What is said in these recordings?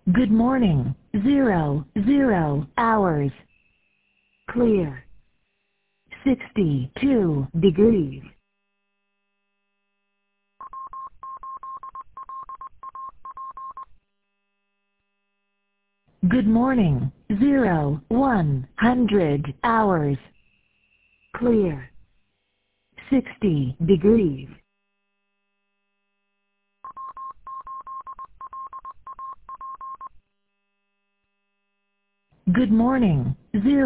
Good morning. 00 hours. Clear. 62 degrees. Good morning. 100 hours. Clear. 60 degrees. Good morning.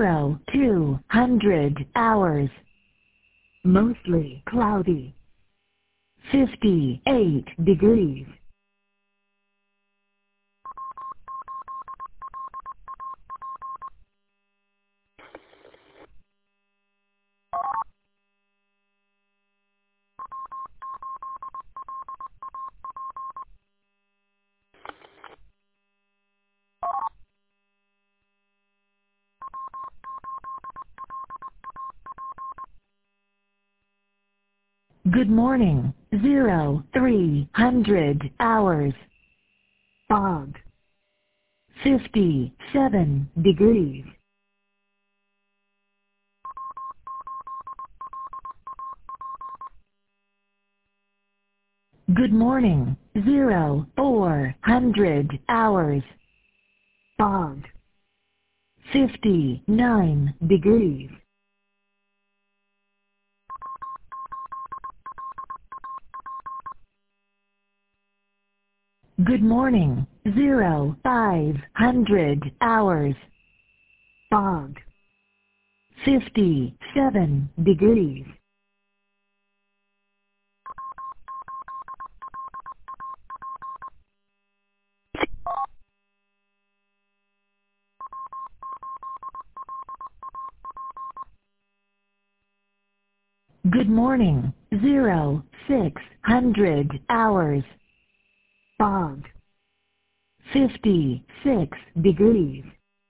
200 hours. Mostly cloudy. 58 degrees. Good morning. 300 hours. Fog. 57 degrees. Good morning. 400 hours. Fog. 59 degrees. Good morning. 500 hours. Fog. 57 degrees. Good morning. 600 hours. Fog. 56 degrees.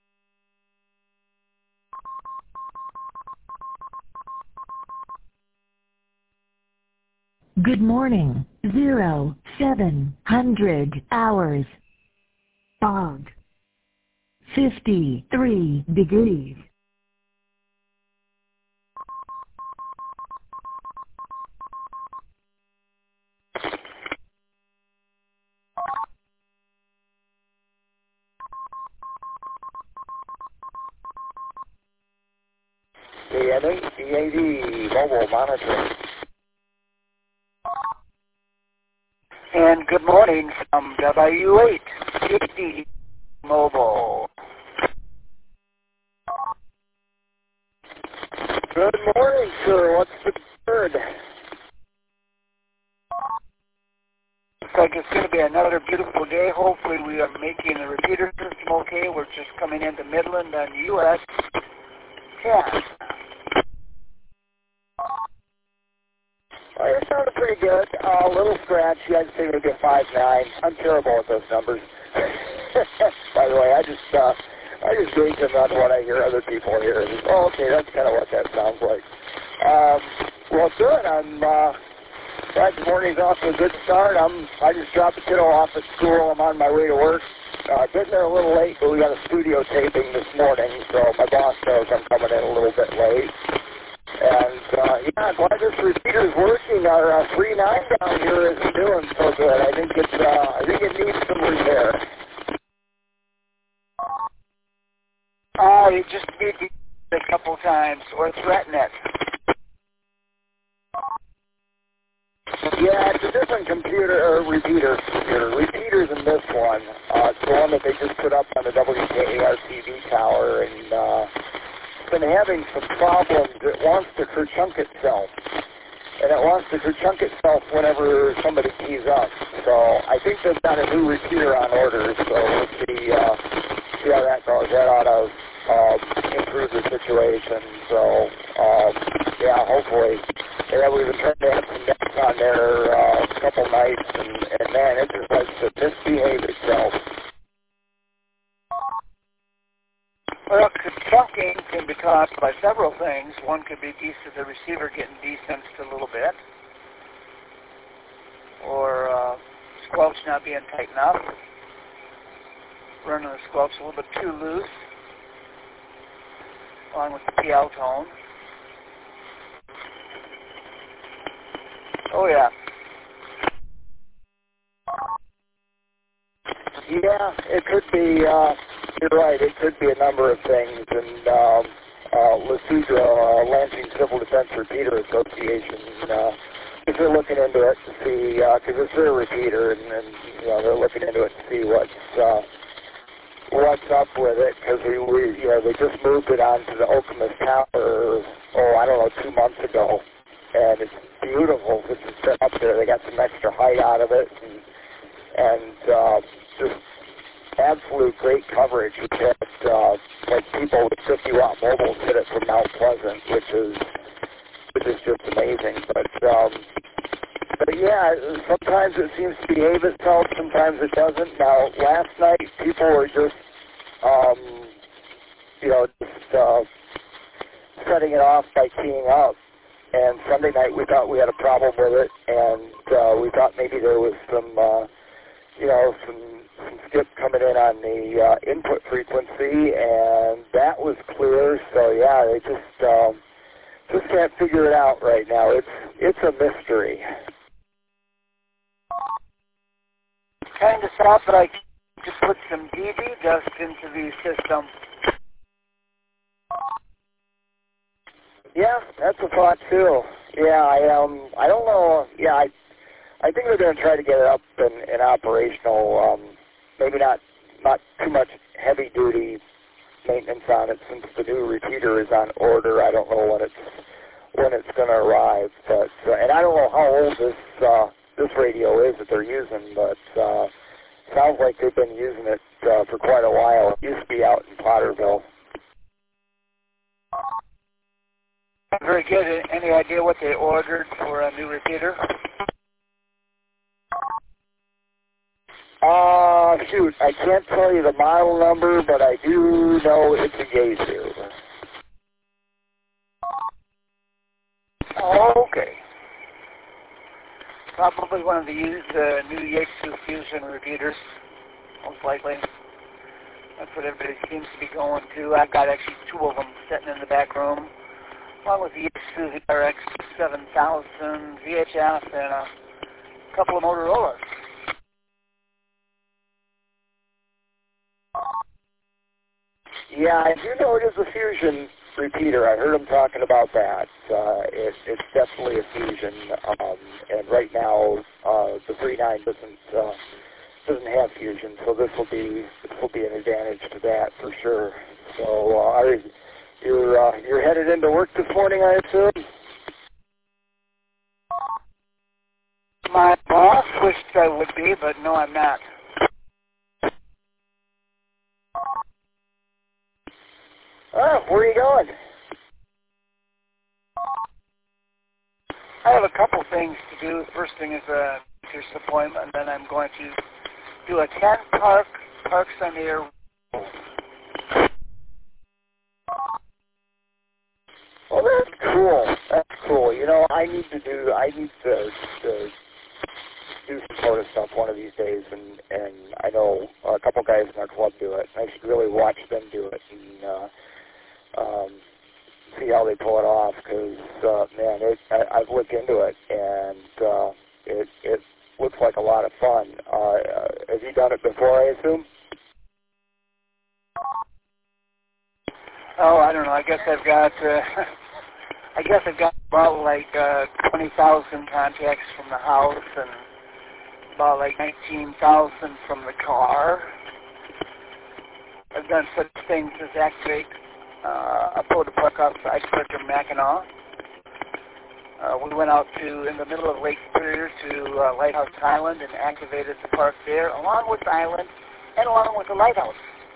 Good morning. 700 hours. Fog. 53 degrees. DAD mobile monitoring. And good morning from W850 mobile. Good morning, sir. What's the word? Looks like it's going to be another beautiful day. Hopefully we are making the repeater system okay. We're just coming into Midland on US 10. Well, you're sounding pretty good. A little scratchy. I'd say maybe a 5.9. I'm terrible at those numbers. By the way, I just gauge them on what I hear other people hear. Oh, okay, that's kind of what that sounds like. Well, good. I'm glad the morning's off to a good start. I just dropped the kiddo off at school. I'm on my way to work. Getting there a little late, but we got a studio taping this morning, so my boss knows I'm coming in a little bit late. And, yeah, glad this repeater's working. Our 3.9 down here isn't doing so good. I think it needs some repair. You just need to a couple times, or threaten it. Yeah, it's a different computer, or repeater. Repeater's in this one. It's the one that they just put up on the WKAR TV tower, and, been having some problems. It wants to kerchunk itself, and it wants to kerchunk itself whenever somebody keys up. So I think they've got a new repeater on order, so we'll see how that goes. That ought to improve the situation. So yeah, hopefully. Yeah, we've been trying to have some nets on there a couple nights, and man, it just likes to misbehave itself. Well, kerchunking can be caused by several things. One could be the receiver getting desensed a little bit, or squelch not being tight enough. running the squelch a little bit too loose, along with the PL tone. Oh yeah. Yeah, it could be, you're right, it could be a number of things, and LaCedra, Lansing Civil Defense Repeater Association, if they're looking into it to see, because it's their repeater, and you know, they're looking into it to see what's up with it, because they just moved it onto the Okemos Tower, I don't know, 2 months ago, and it's beautiful. It's set up there. They got some extra height out of it, and just absolute great coverage. We had like people with 50-watt mobiles hit it from Mount Pleasant, which is just amazing. But yeah, sometimes it seems to behave itself, sometimes it doesn't. Now, last night people were just setting it off by keying up. And Sunday night we thought we had a problem with it, and we thought maybe there was some skip coming in on the input frequency, and that was clear. So yeah, they just can't figure it out right now. It's a mystery. Kind of thought that I could put some DB dust into the system. Yeah, that's a thought too. Yeah, I don't know. Yeah, I think they're going to try to get it up and operational. Maybe not too much heavy duty maintenance on it, since the new repeater is on order. I don't know when it's going to arrive, but and I don't know how old this radio is that they're using, but sounds like they've been using it for quite a while. It used to be out in Potterville. Very good. Any idea what they ordered for a new repeater? Shoot, I can't tell you the model number, but I do know it's a Yaesu. Oh, okay. Probably one of the new Yaesu Fusion repeaters, most likely. That's what everybody seems to be going to. I've got actually 2 of them sitting in the back room, along with the Yaesu RX 7000 VHF and a couple of Motorola's. Yeah, I do know it is a Fusion repeater. I heard them talking about that. It's definitely a Fusion, and right now the 39 doesn't have Fusion, so this will be an advantage to that for sure. So you're headed into work this morning, I assume? My boss wished I would be, but no, I'm not. Oh, where are you going? I have a couple things to do. The first thing is a doctor's appointment, then I'm going to do a 10 Parks on the Air. Well, that's cool. That's cool. You know, I need to do some sort of stuff one of these days, and I know a couple guys in our club do it. I should really watch them do it and see how they pull it off, because man, I've looked into it, and it looks like a lot of fun. Have you done it before, I assume? Oh, I don't know. I guess I've got about like 20,000 contacts from the house and about like 19,000 from the car. I've done such things as activate a photo park outside Frederick Mackinac. We went out in the middle of Lake Superior to Lighthouse Island and activated the park there, along with the island and along with the lighthouse.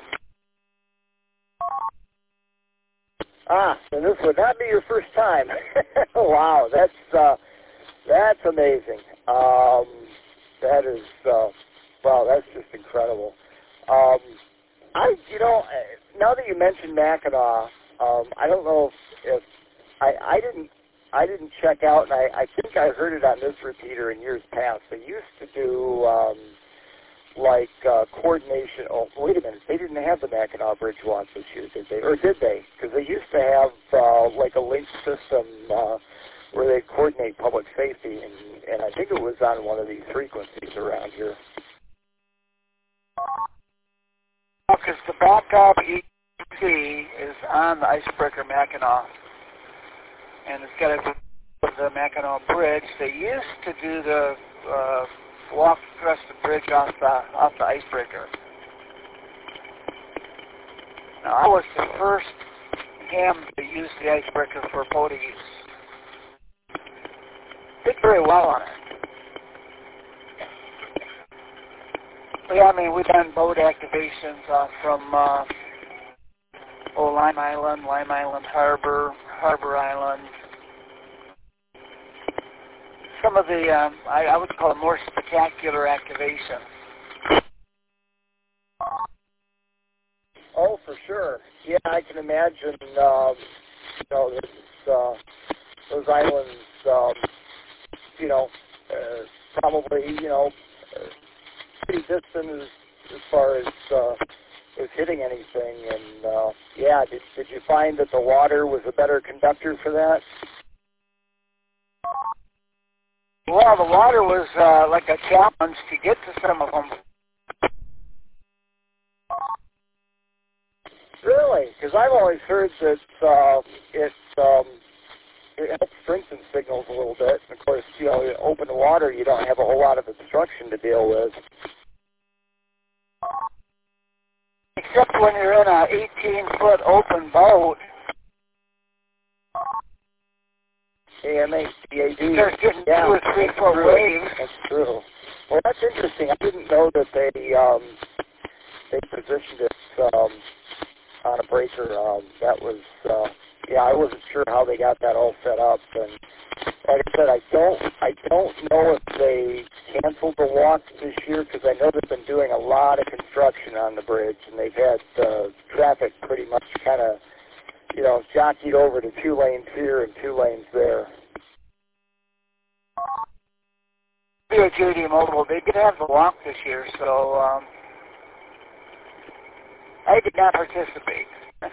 And this would not be your first time. Wow, that's amazing. That is, wow, that's just incredible. Now that you mentioned Mackinac, I don't know if I didn't check out, and I think I heard it on this repeater in years past. They used to do like coordination. Oh, wait a minute. They didn't have the Mackinac Bridge walk this year, did they? Or did they? Because they used to have like a link system where they coordinate public safety, and I think it was on one of these frequencies around here. Because the backup EC is on the Icebreaker Mackinac, and it's got to do the Mackinac Bridge. They used to do the walk across the bridge off the Icebreaker. Now, I was the first ham to use the Icebreaker for boating use. Did very well on it. But yeah, I mean, we've done boat activations from Lime Island, Harbor Island. Some of the, I would call it more spectacular activations. Oh, for sure. Yeah, I can imagine, you know, those islands, you know, probably, you know, pretty distant as far as hitting anything. And, yeah, did you find that the water was a better conductor for that? Well, the water was like a challenge to get to some of them. Really? Because I've always heard that it helps strengthen signals a little bit. And of course, you know, open water, you don't have a whole lot of obstruction to deal with. Except when you're in a 18-foot open boat. AMA-CAD. There's getting 2 yeah, or 3 foot waves. That's true. Well, that's interesting. I didn't know that they positioned it on a breaker. That was, yeah, I wasn't sure how they got that all set up. And like I said, I don't know if they canceled the walk this year, because I know they've been doing a lot of construction on the bridge, and they've had traffic pretty much kind of, you know, jockeyed over to 2 lanes here and 2 lanes there. JD Mobile, they did have the walk this year, so I did not participate.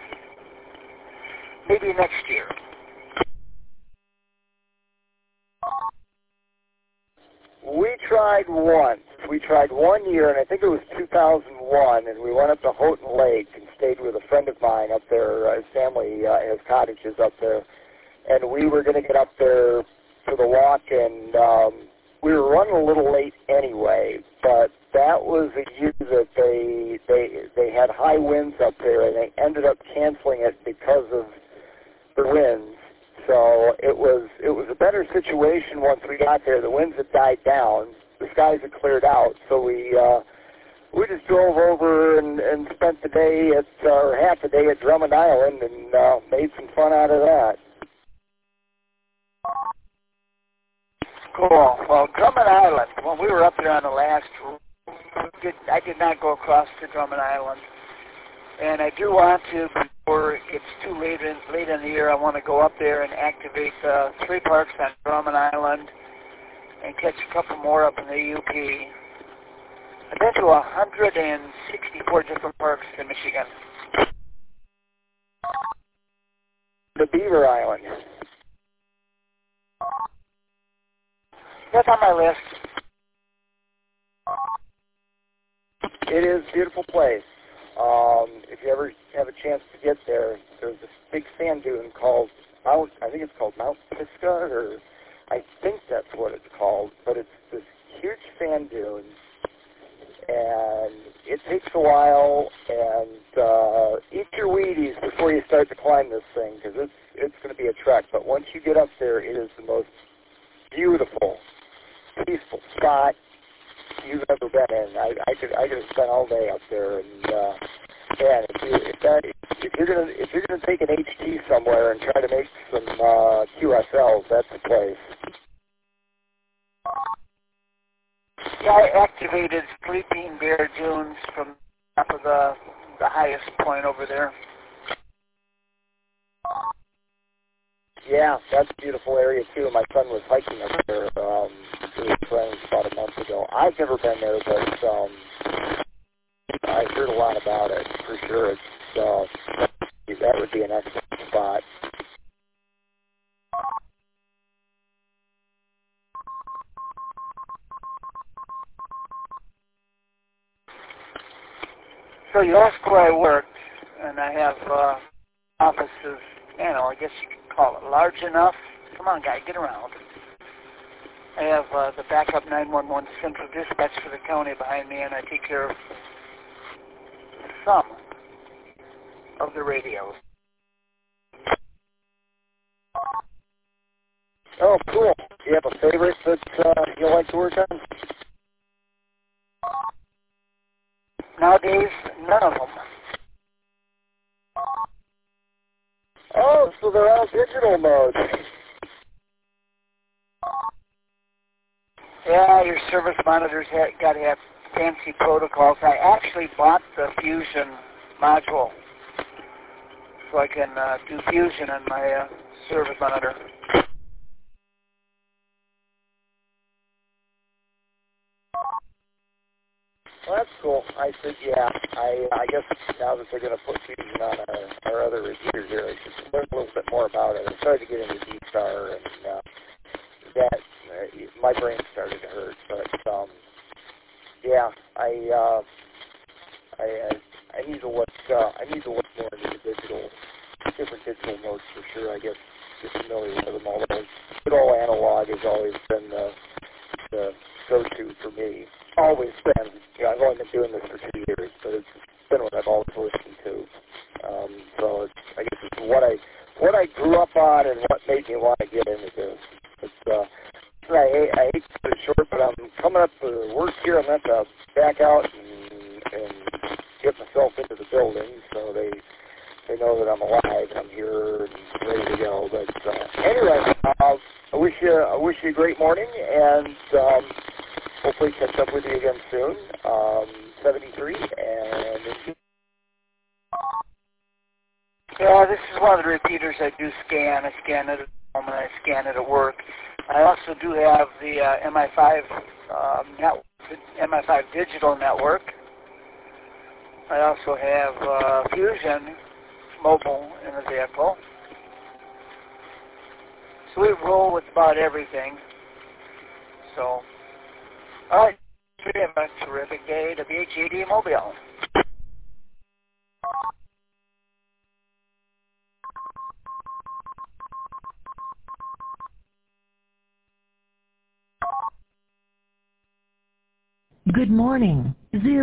Maybe next year. We tried once. We tried 1 year, and I think it was 2001, and we went up to Houghton Lake and stayed with a friend of mine up there. His family has cottages up there, and we were going to get up there for the walk, and we were running a little late anyway, but that was a year that they had high winds up there, and they ended up canceling it because of the winds. So it was a better situation once we got there. The winds had died down, the skies had cleared out, so we just drove over and spent the day or half the day at Drummond Island and made some fun out of that. Cool. Well, Drummond Island, when we were up there on the last, I did not go across to Drummond Island. And I do want to, before it's too late in the year, I want to go up there and activate 3 parks on Drummond Island and catch a couple more up in the UP. I've been to 164 different parks in Michigan. The Beaver Island. That's on my list. It is a beautiful place. If you ever have a chance to get there, there's this big sand dune called I think it's called Mount Pisgah, or I think that's what it's called. But it's this huge sand dune, and it takes a while. And eat your Wheaties before you start to climb this thing, because it's going to be a trek. But once you get up there, it is the most beautiful, peaceful spot you've ever been in. I could have spent all day up there, and yeah, if you're gonna take an HT somewhere and try to make some QSLs, that's the place. Yeah, I activated Sleeping Bear Dunes from top of the highest point over there. Yeah, that's a beautiful area too. My son was hiking up there with his friends about a month ago. I've never been there, but I've heard a lot about it, for sure. That would be an excellent spot. So you asked where I worked, and I have offices, I guess you could call it large enough. Come on, guy, get around. I have the backup 911 central dispatch for the county behind me, and I take care of some of the radios. Oh, cool. Do you have a favorite that you like to work on? Nowadays, none of them. Oh, so they're all digital mode. Yeah, your service monitors got to have fancy protocols. I actually bought the Fusion module so I can do Fusion on my service monitor. Well, that's cool. I think, yeah. I guess now that they're going to put Fusion on our other repeaters here, I should learn a little bit more about it. I started to get into D-Star, and that my brain started to hurt. But yeah, I need to look. I need to look more into the different digital modes for sure. I guess get familiar with them. Although good old analog has always been the go-to for me. Always been. I've only been doing this for 2 years, but it's been what I've always listened to. So I guess it's what I grew up on and what made me want to get into this. I hate to put it short, but I'm coming up for work here. I'm going to have to back out and get myself into the building so they know that I'm alive and I'm here and ready to go. But anyway, I wish you a great morning, and hopefully catch up with you again soon. 73 and. Yeah, this is one of the repeaters I do scan. I scan it at home and I scan it at work. I also do have the MI5 MI5 digital network. I also have Fusion mobile in the vehicle. So we roll with about everything. So, all right, have a terrific day. WHAD Mobile. Good morning.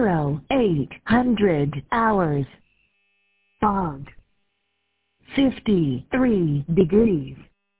0800 hours. Fog. 53 degrees.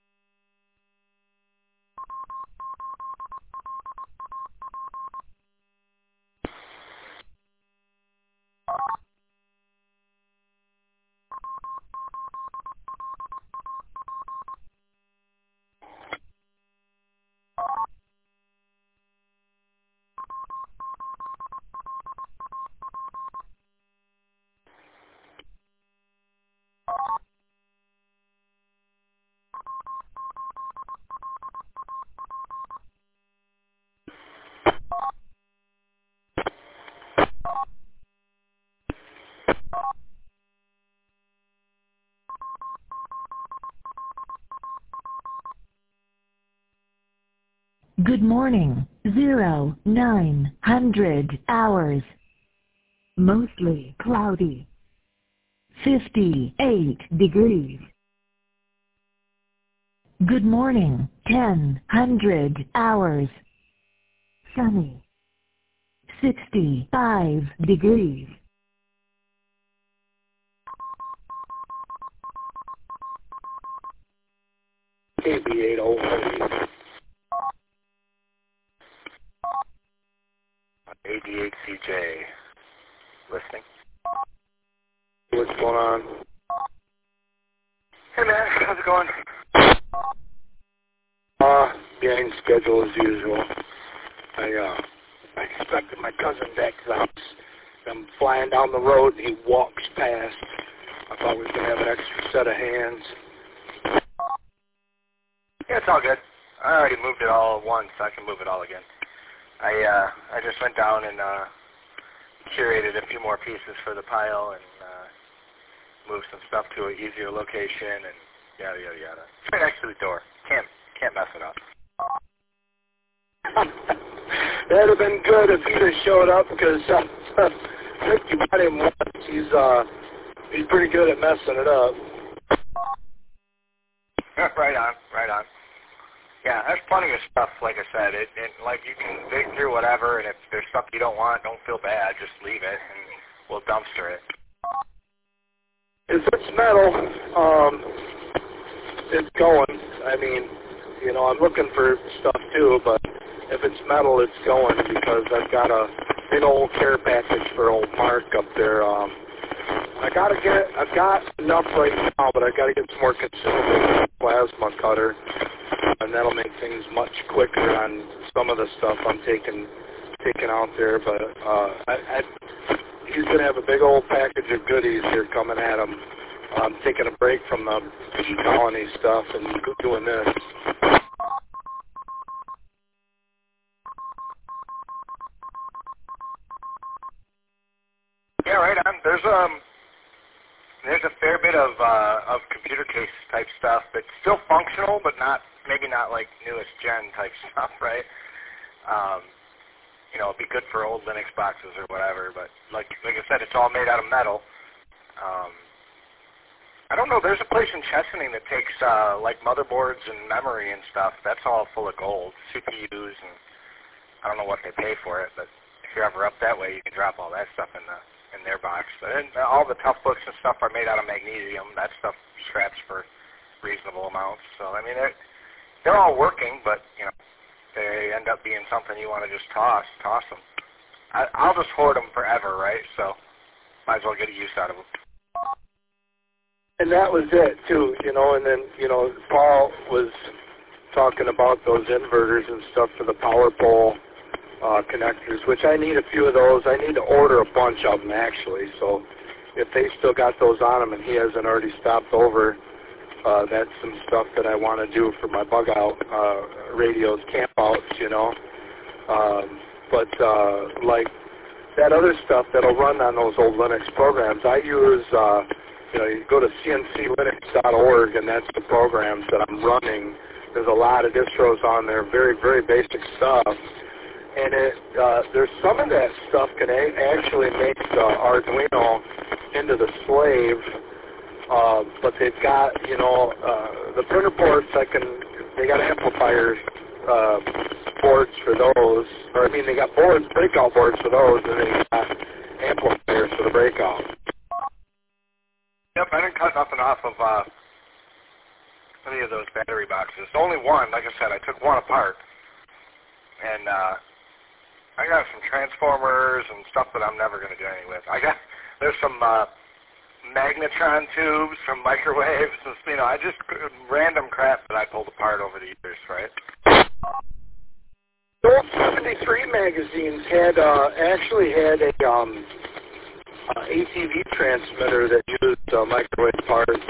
Good morning. 0900 hours. Mostly cloudy. 58 degrees. Good morning. 1000 hours. Sunny. 65 degrees. KB808. 88CJ. Listening. What's going on? Hey man, how's it going? Getting schedule as usual. I expected my cousin back to the house. I'm flying down the road and he walks past. I thought we was going to have an extra set of hands. Yeah, it's all good. I already moved it all once, so I can move it all again. I just went down and curated a few more pieces for the pile and moved some stuff to an easier location and yada yada yada. It's right next to the door. Can't mess it up. That'd have been good if he'd have showed up because I think you met him once. He's pretty good at messing it up. Right on. Yeah, there's plenty of stuff, like I said. Like you can dig through whatever, and if there's stuff you don't want, don't feel bad. Just leave it, and we'll dumpster it. If it's metal, it's going. I mean, you know, I'm looking for stuff too, but if it's metal, it's going because I've got a big old care package for old Mark up there. I've got enough right now, but I've got to get some more consumables, plasma cutter, and that'll make things much quicker on some of the stuff I'm taking out there. But he's going to have a big old package of goodies here coming at him. I'm taking a break from the bee colony stuff and doing this. Yeah, right on. There's a fair bit of computer case type stuff that's still functional, but maybe not like newest gen type stuff, right? You know, it'd be good for old Linux boxes or whatever, but like I said, it's all made out of metal. I don't know, there's a place in Chesaning that takes like motherboards and memory and stuff. That's all full of gold, CPUs, and I don't know what they pay for it, but if you're ever up that way, you can drop all that stuff in their box. But all the tough books and stuff are made out of magnesium. That stuff scraps for reasonable amounts. So I mean, they're all working, but you know, they end up being something you want to just toss them. I'll just hoard them forever, right? So might as well get a use out of them. And that was it too, you know. And then Paul was talking about those inverters and stuff for the power pole connectors, which I need a few of those. I need to order a bunch of them actually. So if they still got those on them and he hasn't already stopped over, that's some stuff that I want to do for my bug out radios, camp outs, you know. But like that other stuff that'll run on those old Linux programs, I use, you go to cnclinux.org and that's the programs that I'm running. There's a lot of distros on there, very, very basic stuff. And there's some of that stuff can actually make the Arduino into the slave, but they've got, the printer ports, they got amplifiers, boards for those, they got boards, breakout boards for those, and they got amplifiers for the breakout. Yep, I didn't cut nothing off of any of those battery boxes. Only one, like I said, I took one apart, and I got some transformers and stuff that I'm never going to do anything with. There's some magnetron tubes from microwaves, and, I just random crap that I pulled apart over the years, right? Those 73 magazines actually had a ATV transmitter that used microwave parts.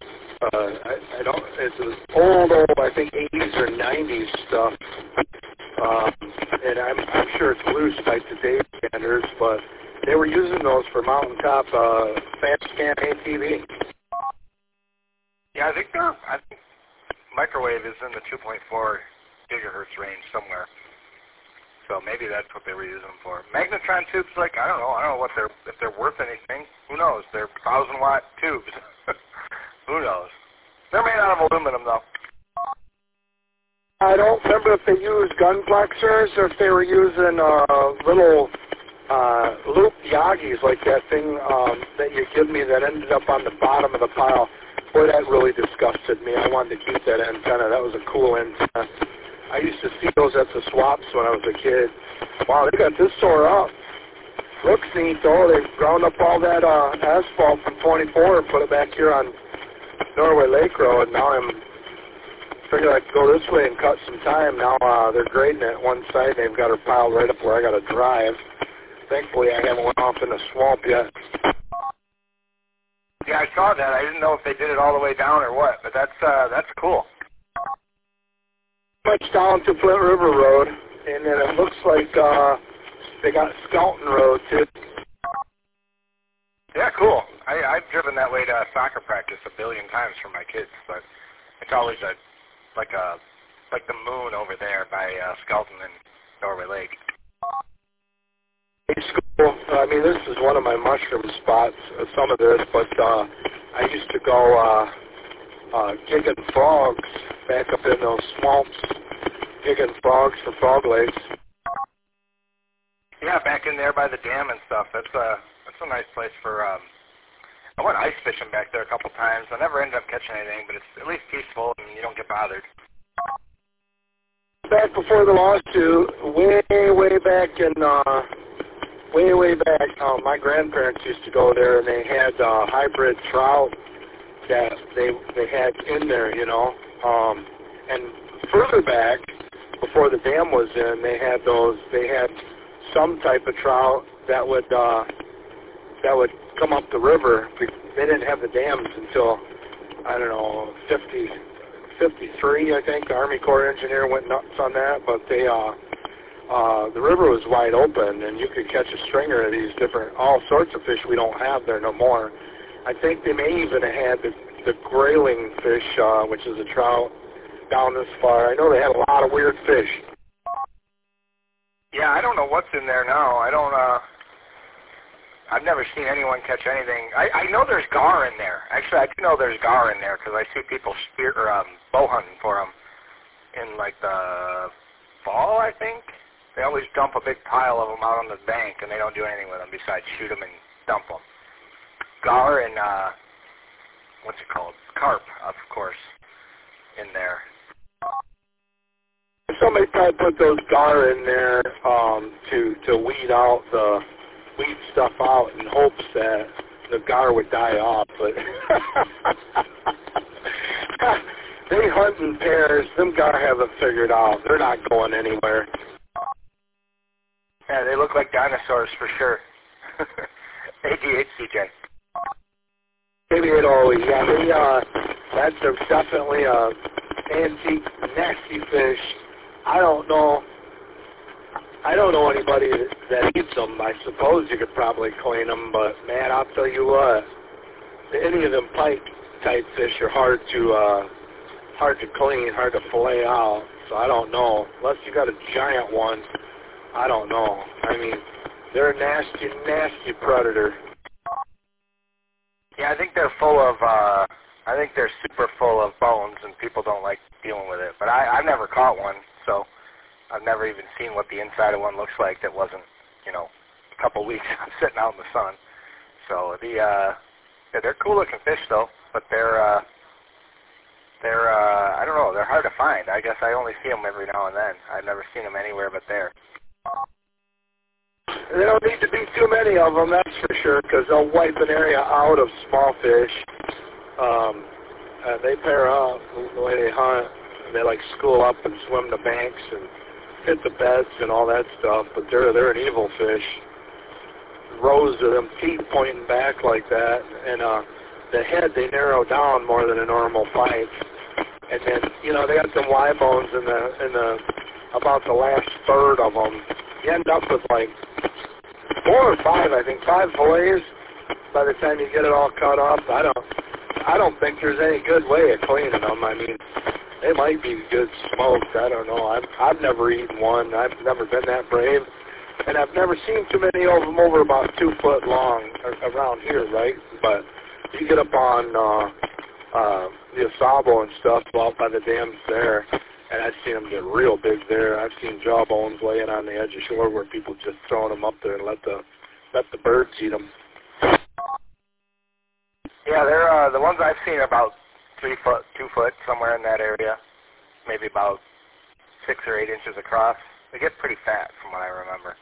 It's old, I think 80s or 90s stuff. And I'm sure it's loose by today's standards, but they were using those for mountaintop fast scan ATV. Yeah, I think microwave is in the 2.4 gigahertz range somewhere. So maybe that's what they were using them for. Magnetron tubes, I don't know what if they're worth anything. Who knows? They're 1,000-watt tubes. Who knows? They're made out of aluminum, though. I don't remember if they used gunplexers or if they were using little loop Yagis, like that thing that you give me that ended up on the bottom of the pile. Boy, that really disgusted me. I wanted to keep that antenna. That was a cool antenna. I used to see those at the swaps when I was a kid. Wow, they got this tore up. Looks neat, though. They ground up all that asphalt from 24 and put it back here on Norway Lake Road. Now figured I'd go this way and cut some time. Now they're grading it one side. They've got her piled right up where I got to drive. Thankfully, I haven't went off in the swamp yet. Yeah, I saw that. I didn't know if they did it all the way down or what, but that's cool. Much down to Flint River Road, and then it looks like they got Skelton Road too. Yeah, cool. I've driven that way to soccer practice a billion times for my kids, but it's always like the moon over there by Skelton and Norway Lake. Hey, school. I mean, this is one of my mushroom spots, some of this, but I used to go gigging frogs back up in those swamps, gigging frogs for frog legs. Yeah, back in there by the dam and stuff. That's a nice place for. I went ice fishing back there a couple times. I never ended up catching anything, but it's at least peaceful and you don't get bothered. Back before the lawsuit, way back in, way back, my grandparents used to go there, and they had hybrid trout that they had in there, you know. And further back, before the dam was in, they had some type of trout that would come up the river. They didn't have the dams until, I don't know, 53, I think. The Army Corps engineer went nuts on that, but the river was wide open, and you could catch a stringer of these different, all sorts of fish we don't have there no more. I think they may even have had the grayling fish, which is a trout, down this far. I know they had a lot of weird fish. Yeah, I don't know what's in there now. I've never seen anyone catch anything. I know there's gar in there. Actually, I do know there's gar in there because I see people bow hunting for them in like the fall, I think. They always dump a big pile of them out on the bank, and they don't do anything with them besides shoot them and dump them. Gar and, what's it called? Carp, of course, in there. Somebody probably put those gar in there to weed stuff out in hopes that the gar would die off, but they hunt in pairs. Them gar haven't figured out. They're not going anywhere. Yeah, they look like dinosaurs for sure. AGH, CJ. Maybe it always, yeah. That's definitely a antique, nasty fish. I don't know anybody that eats them. I suppose you could probably clean them, but man, I'll tell you what, any of them pike type fish are hard to clean, hard to fillet out. So I don't know. Unless you got a giant one, I don't know. I mean, they're a nasty, nasty predator. Yeah, I think they're super full of bones, and people don't like dealing with it. But I've never caught one, so I've never even seen what the inside of one looks like that wasn't, a couple weeks sitting out in the sun. So they're cool looking fish though, but they're I don't know, they're hard to find. I guess I only see them every now and then. I've never seen them anywhere but there. There don't need to be too many of them, that's for sure, because they'll wipe an area out of small fish. They pair up the way they hunt. They like school up and swim the banks and hit the beds and all that stuff, but they're an evil fish. Rows of them teeth pointing back like that, and the head they narrow down more than a normal pike. And then they got some Y bones in the about the last third of them. You end up with like 4 or 5, I think, 5 fillets by the time you get it all cut up. I don't think there's any good way of cleaning them. I mean, they might be good smoked. I don't know. I've never eaten one. I've never been that brave. And I've never seen too many of them over about 2 foot long around here, right? But you get up on the Asabo and stuff out by the dams there, and I've seen them get real big there. I've seen jawbones laying on the edge of shore where people just throwing them up there and let the birds eat them. Yeah, they're the ones I've seen are about 3 foot, 2 foot, somewhere in that area, maybe about 6 or 8 inches across. They get pretty fat, from what I remember.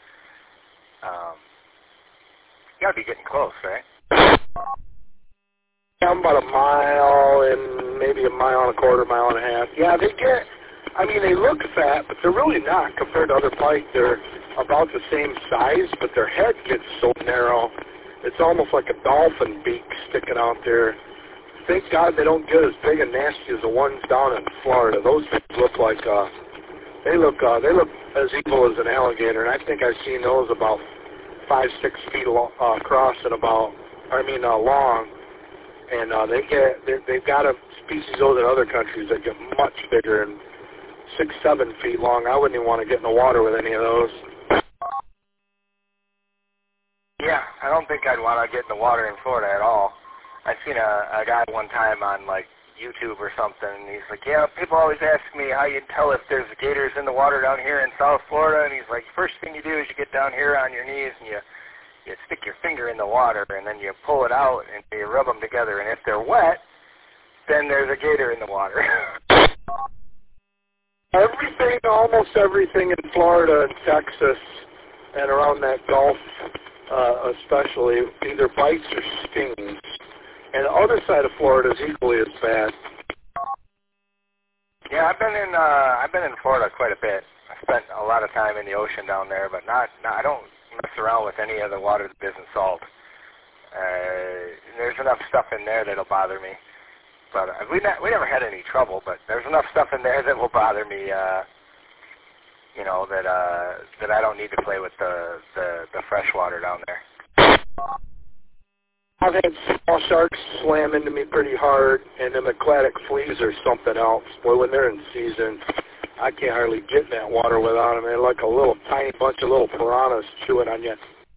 You gotta be getting close, right? Yeah, I'm about a mile and maybe a mile and a quarter, mile and a half. Yeah, they look fat, but they're really not compared to other pike. They're about the same size, but their head gets so narrow. It's almost like a dolphin beak sticking out there. Thank God they don't get as big and nasty as the ones down in Florida. Those things look like they look as evil as an alligator, and I think I've seen those about 5-6 feet across and about long, and they've got a species of those in other countries that get much bigger and 6-7 feet long. I wouldn't even want to get in the water with any of those. Yeah, I don't think I'd want to get in the water in Florida at all. I seen a guy one time on like YouTube or something, and he's like, yeah, people always ask me how you tell if there's gators in the water down here in South Florida, and he's like, first thing you do is you get down here on your knees and you stick your finger in the water, and then you pull it out and you rub them together, and if they're wet, then there's a gator in the water. Almost everything in Florida and Texas and around that Gulf, especially, either bites or stings. And the other side of Florida is equally as bad. Yeah, I've been in Florida quite a bit. I spent a lot of time in the ocean down there, but I don't mess around with any of the water that isn't salt. There's enough stuff in there that'll bother me. But we never had any trouble. But there's enough stuff in there that will bother me. That I don't need to play with the fresh water down there. I've had small sharks slam into me pretty hard, and them aquatic fleas are something else. Boy, when they're in season, I can't hardly get in that water without them. They're like a little tiny bunch of little piranhas chewing on you.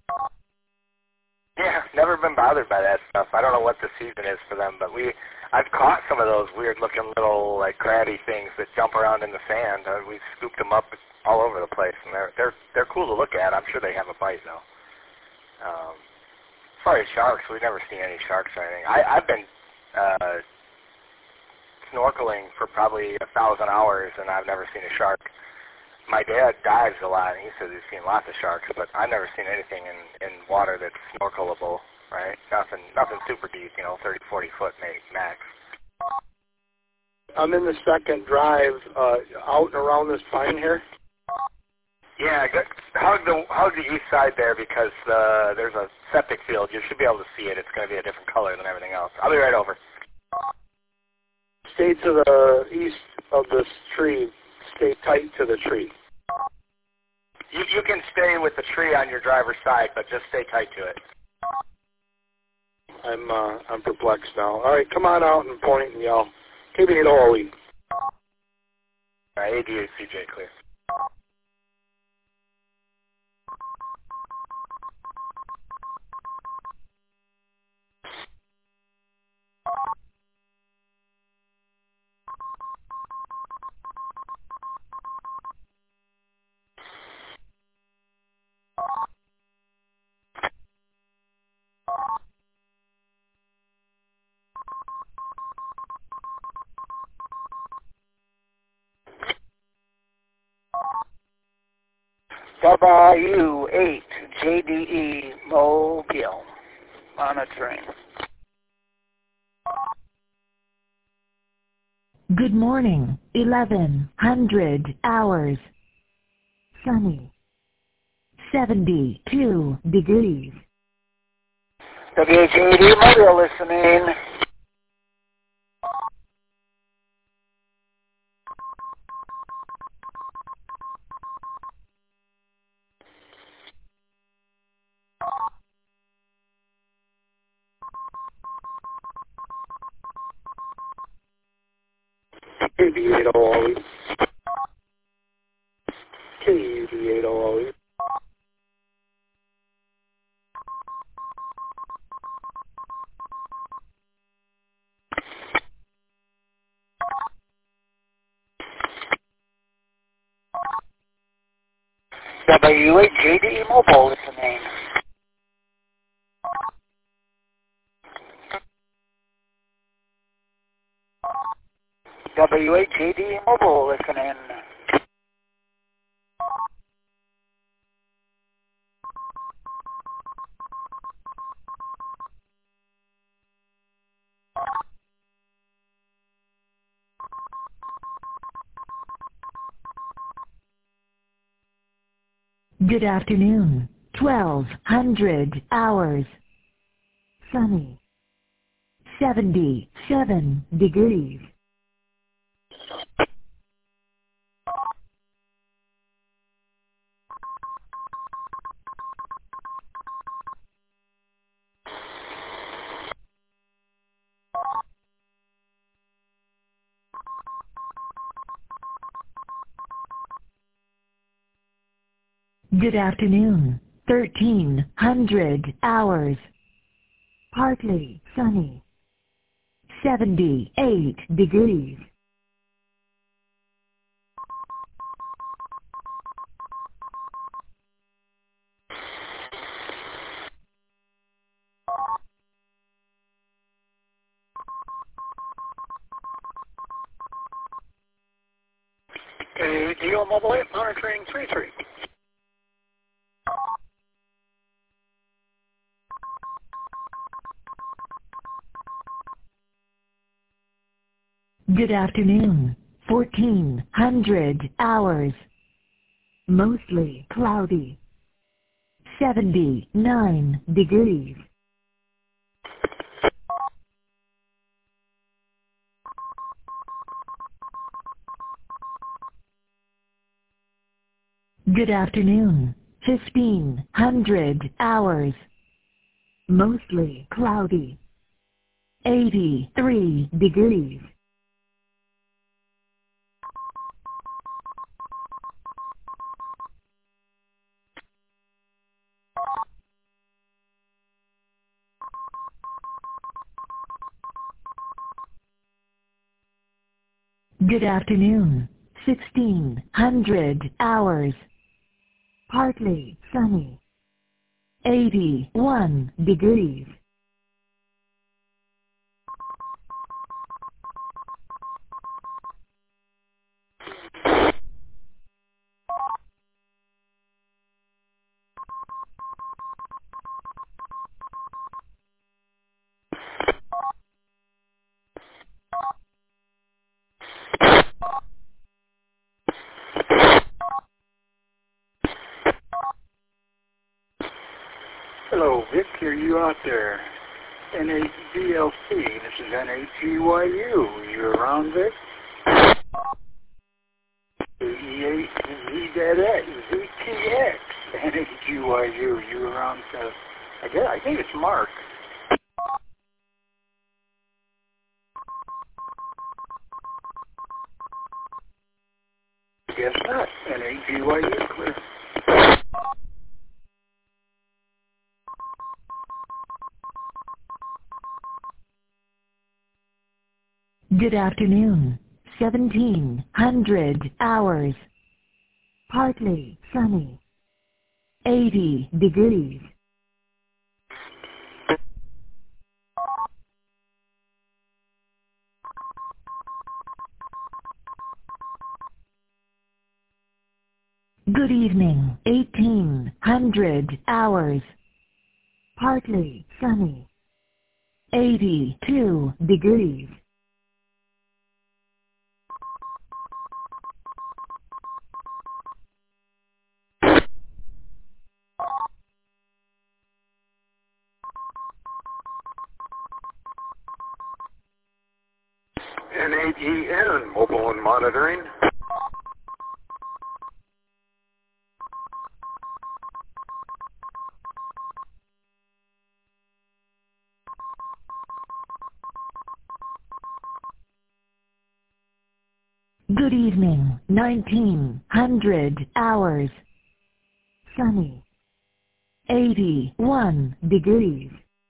Yeah, never been bothered by that stuff. I don't know what the season is for them, but I've caught some of those weird-looking little like crabby things that jump around in the sand. We've scooped them up all over the place, and they're cool to look at. I'm sure they have a bite though. As far as sharks, we've never seen any sharks or anything. I've been snorkeling for probably 1,000 hours, and I've never seen a shark. My dad dives a lot, and he says he's seen lots of sharks, but I've never seen anything in water that's snorkelable, right? Nothing super deep, 30, 40 foot max. I'm in the second drive out and around this pine here. Yeah, hug the east side there because there's a septic field. You should be able to see it. It's going to be a different color than everything else. I'll be right over. Stay to the east of this tree. Stay tight to the tree. You can stay with the tree on your driver's side, but just stay tight to it. I'm perplexed now. All right, come on out and point and yell. Give me an OLE. All right, ADACJ clear. W8 JDE Mobile monitoring. Good morning, 1100 hours. Sunny. 72 degrees. WJD Mobile listening. KD8 OLE. KD8 OLE. W8 JDE Mobile listening. W8 JDE Mobile listening. Good afternoon, 1200 hours. Sunny. 77 degrees. Good afternoon. 1300 hours. Partly sunny. 78 degrees. AGO Mobile 8 monitoring 3-3. Good afternoon. 1400 hours. Mostly cloudy. 79 degrees. Good afternoon. 1500 hours. Mostly cloudy. 83 degrees. Good afternoon. 1600 hours. Partly sunny. 81 degrees. Hello, Vic. Are you out there? NAGLC. This is NAGYU. You around, Vic? ZTX. NAGYU. You around? I think it's Mark. I guess not. NAGYU. Clear. Good afternoon. 1700 hours. Partly sunny. 80 degrees. Good evening. 1800 hours. Partly sunny. 82 degrees. NAGN Mobile and Monitoring. Good evening. 1900 hours. Sunny. 81 degrees.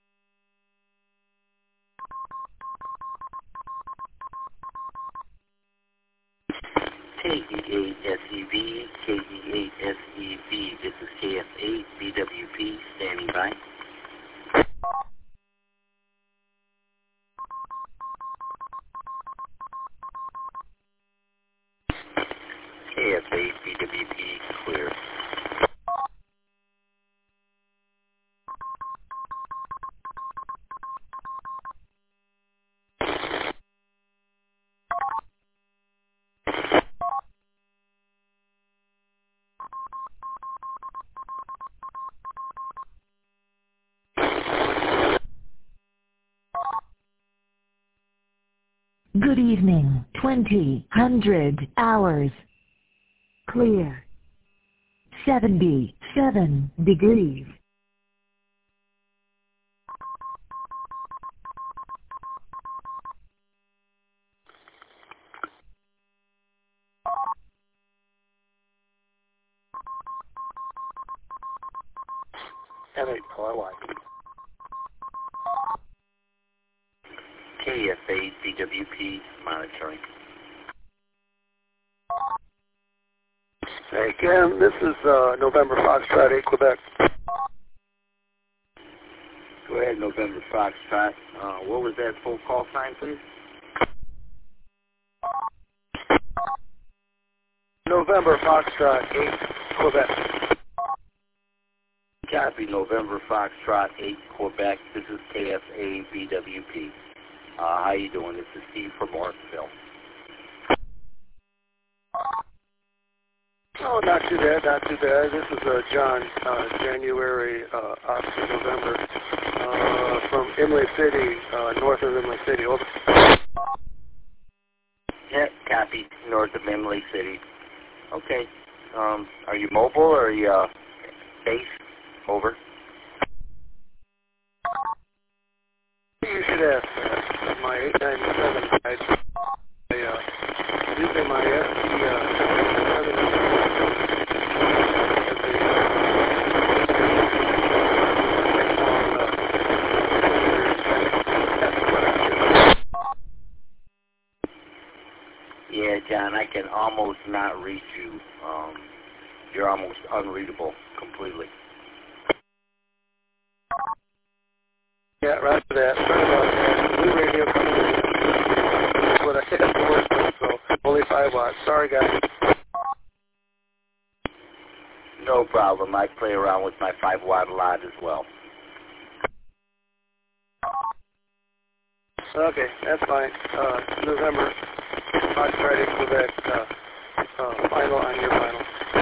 KE8SEV, KE8SEV, this is KF8 BWP, standing by. KF8 BWP, clear. Good evening. 2000 hours. Clear. 77 degrees. N8LY. KF8 BWP monitoring. Hey, Ken, this is November Foxtrot 8 Quebec. Go ahead, November Foxtrot. What was that full call sign, please? November Foxtrot 8 Quebec. Copy, November Foxtrot 8 Quebec. This is KFA BWP. How you doing? This is Steve from Morrisville. Oh, not too bad, not too bad. This is John, January, Oscar, November, from Imlay City, north of Imlay City. Over. Yeah, copy, north of Imlay City. Okay. Are you mobile or are you base? Over. You should ask my 897 guys. Using my Yeah, John, I can almost not reach you. You're almost unreadable completely. Yeah, right for that. Sorry about that. Blue radio coming in. That's what I had to work with, so only 5 watts. Sorry, guys. No problem. I play around with my 5-watt a lot as well. Okay, that's fine. November, Friday, Quebec, final on your final.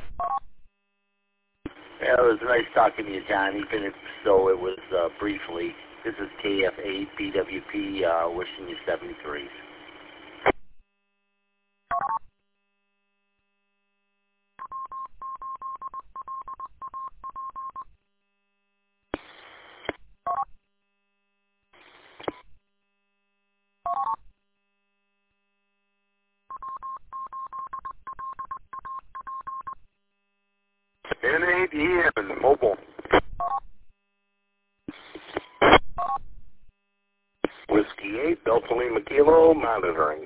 Yeah, it was nice talking to you, John, even if so it was briefly. This is KF8 BWP, wishing you 73s. N8EN, mobile. Whiskey 8, Delta Lima Kilo, monitoring.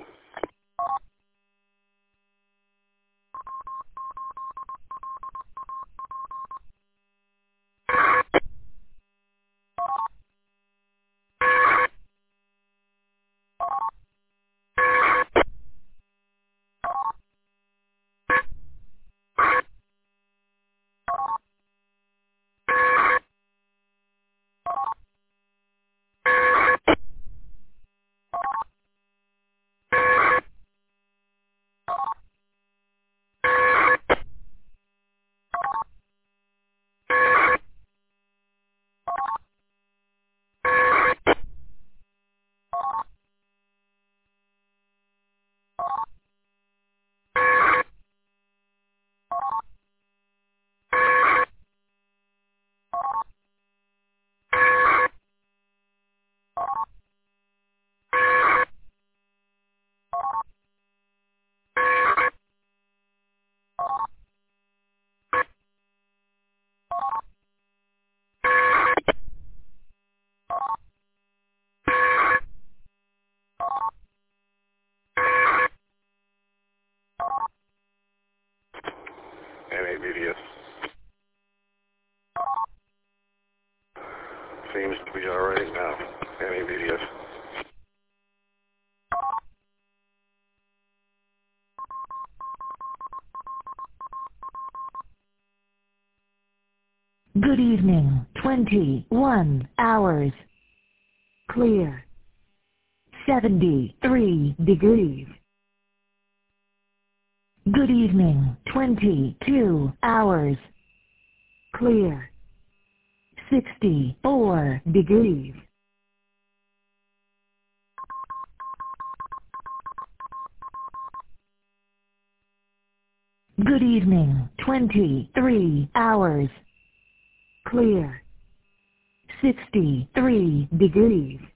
N8 VDS. Seems to be alright now. N8 VDS. Good evening, 21 hours. Clear. 73 degrees. Good evening, 22 hours. Clear. 64 degrees. Good evening, 23 hours. Clear. 63 degrees.